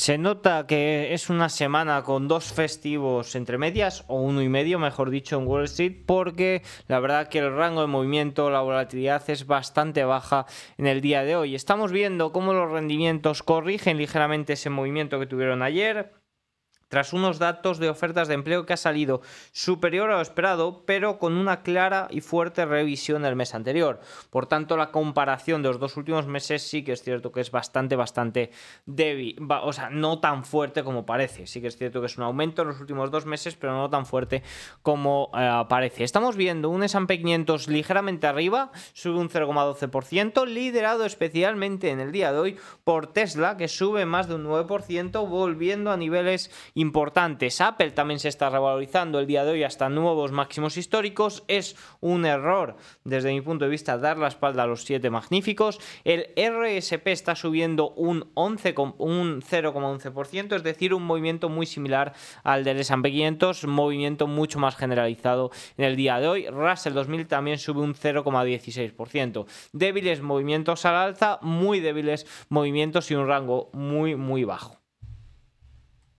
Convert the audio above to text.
Se nota que es una semana con dos festivos entre medias, o uno y medio, mejor dicho, en Wall Street, porque la verdad que el rango de movimiento, la volatilidad es bastante baja en el día de hoy. Estamos viendo cómo los rendimientos corrigen ligeramente ese movimiento que tuvieron ayer, tras unos datos de ofertas de empleo que ha salido superior a lo esperado, pero con una clara y fuerte revisión del mes anterior. Por tanto, la comparación de los dos últimos meses sí que es cierto que es bastante débil, o sea, no tan fuerte como parece. Sí que es cierto que es un aumento en los últimos 2 meses, pero no tan fuerte como parece. Estamos viendo un S&P 500 ligeramente arriba, sube un 0,12%, liderado especialmente en el día de hoy por Tesla, que sube más de un 9%, volviendo a niveles importantes. Apple también se está revalorizando el día de hoy hasta nuevos máximos históricos. Es un error, desde mi punto de vista, dar la espalda a los 7 magníficos. El RSP está subiendo un 0,11%, es decir, un movimiento muy similar al del S&P 500, un movimiento mucho más generalizado en el día de hoy. Russell 2000 también sube un 0,16%. Débiles movimientos al alza, muy débiles movimientos y un rango muy bajo.